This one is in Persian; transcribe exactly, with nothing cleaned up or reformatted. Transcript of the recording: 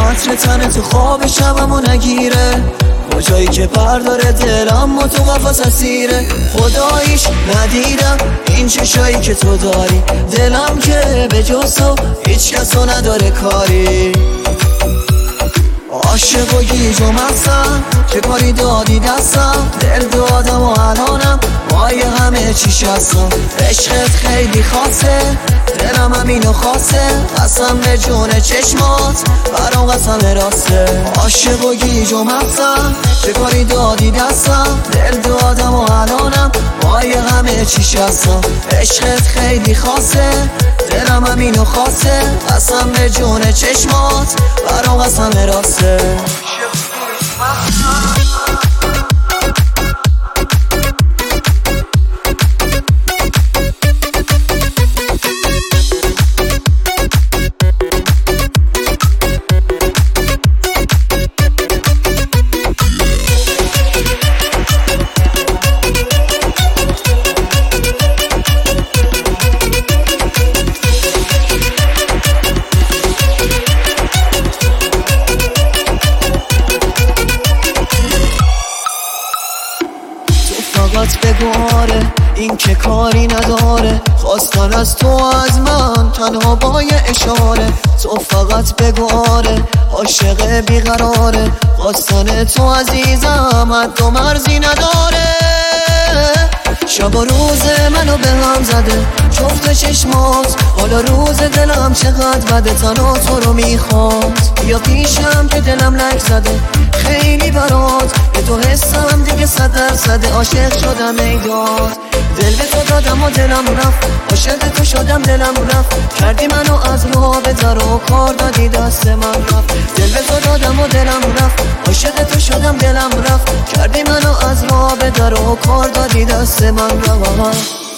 عطر تن تو خواب شبمو نگیره، کجایی که پرداره دلم و تو قفس اسیره. خداییش ندیدم این چشایی که تو داری، دلم که به جز تو هیچ کسو نداره کاری. عاشق و گیج و مستم، چه کاری دادی دستم، دل دادم و الانم وای همه چیش هستم. عشقت خیلی خاصه، دلم همینو خواسته، قسم به جون چشمات برام قسم راسته. عاشق و گیج و مستم، چه کاری دادی دستم، دل دادم و الانم وای همه چیش هستم. عشقت خیلی خاصه، دلم همینو خواسته، قسم به جون چشمات برام قسم راسته. فقط بگو آره، این که کاری نداره، خواستن از تو از من تنها با یه اشاره. تو فقط بگو آره، عاشق بیقراره، خواستن تو عزیزم حد و مرزی نداره. شب و روز منو به هم زده جفت چشمات، حالا روز دلم چقدر بده، تنها تو رو میخواد. بیا پیشم که دلم لک زده خیلی برات، به تو حسم دیگه صد درصده، عاشق شدم ای داد. دل به تو دادم و دلم رفت، عاشق تو شدم دلم رفت، کردی منو از راه بدر و کار دادی دست من رفت. دل به تو دادم و دلم رفت، عاشق تو شدم دلم رفت، کردی منو از راه بدر و کار دادی دست من رفت.